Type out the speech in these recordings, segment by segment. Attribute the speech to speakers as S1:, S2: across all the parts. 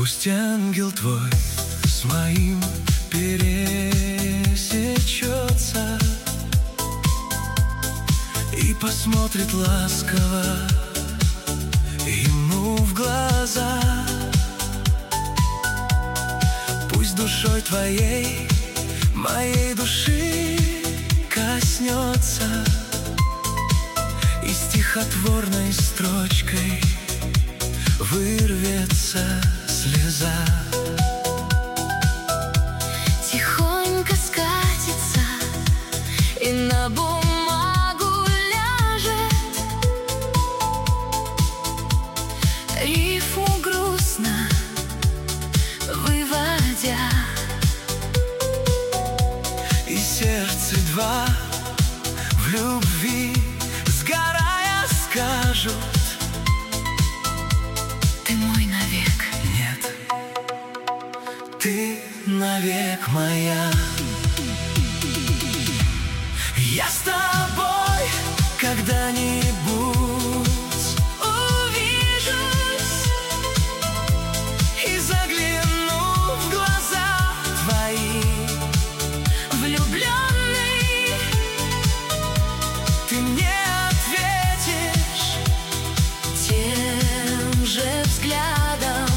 S1: Пусть ангел твой с моим пересечется и посмотрит ласково ему в глаза. Пусть душой твоей моей души коснется и стихотворной строчкой вырвется слеза.
S2: Тихонько скатится и на бумагу ляжет, рифму грустно выводя,
S1: и сердце два в любви сгорая скажут:
S2: ты мой навек.
S1: нет, ты навек моя. Я с тобой когда-нибудь увижусь и загляну в глаза твои,
S2: Влюбленный,
S1: ты мне ответишь
S2: тем же взглядом,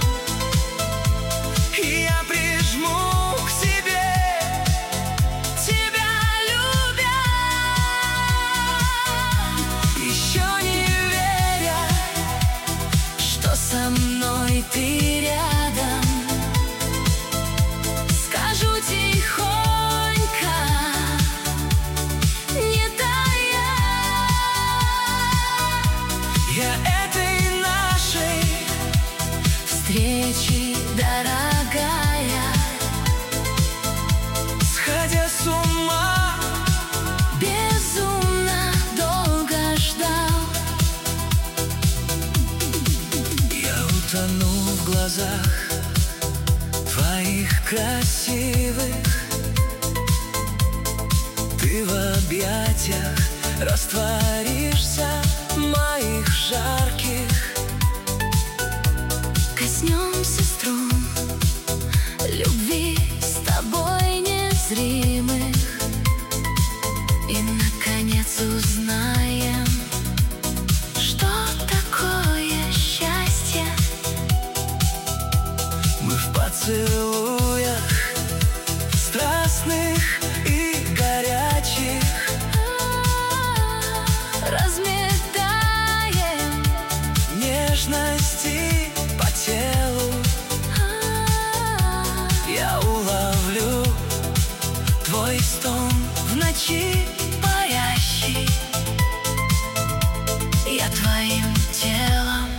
S1: и я прижму к себе, тебя любя, еще не веря,
S2: что со мной ты рядом. Скажу тихонько, не тая,
S1: я этой нашей
S2: встречи, дорогая,
S1: сходя с ума,
S2: безумно долго ждал.
S1: я утону в глазах твоих красивых, ты в объятиях растворишься моих жарких.
S2: Коснемся струн любви с тобой незримых и, наконец, узнаем, что такое счастье.
S1: Мы в поцелуях страстных и горячих
S2: Разметаем
S1: нежности по телу. Я уловлю твой стон в ночи парящий,
S2: я твоим телом.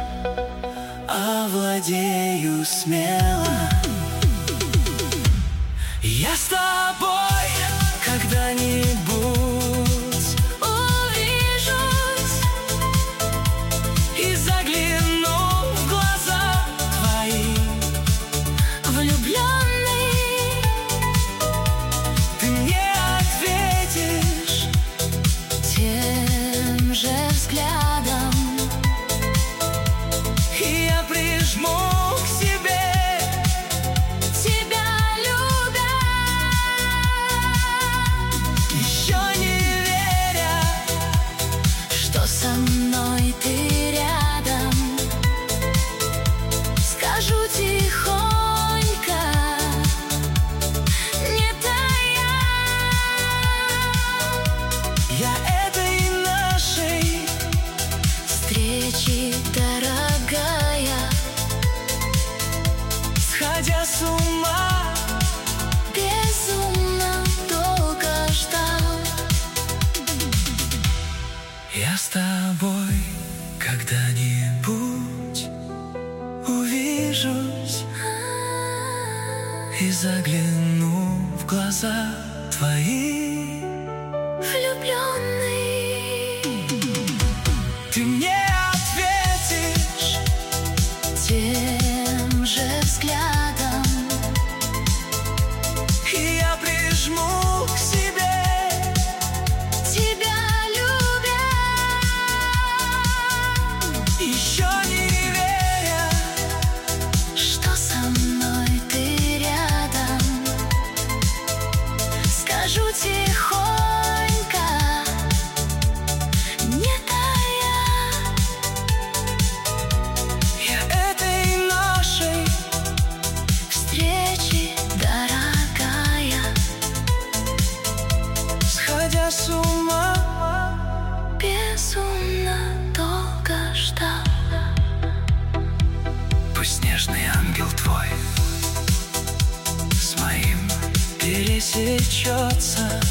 S1: овладею смело. Я с тобой когда-нибудь
S2: Увижусь
S1: и загляну в глаза твои,
S2: влюбленный,
S1: ты мне ответишь
S2: тем же взглядом,
S1: и я прижму к себе,
S2: тебя любя,
S1: еще не веря,
S2: что со мной ты рядом. Скажу тихонько, не тая,
S1: я этой нашей
S2: встречи, дорогая,
S1: сходя с ума,
S2: безумно долго ждал.
S1: я с тобой когда-нибудь увижусь и загляну в глаза твои,
S2: Влюбленный,
S1: ты мне ответишь
S2: тем же взглядом,
S1: и я прижму к себе,
S2: тебя любя,
S1: еще не веря, пересечется,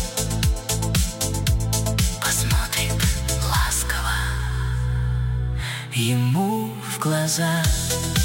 S2: посмотрит ласково
S1: ему в глаза.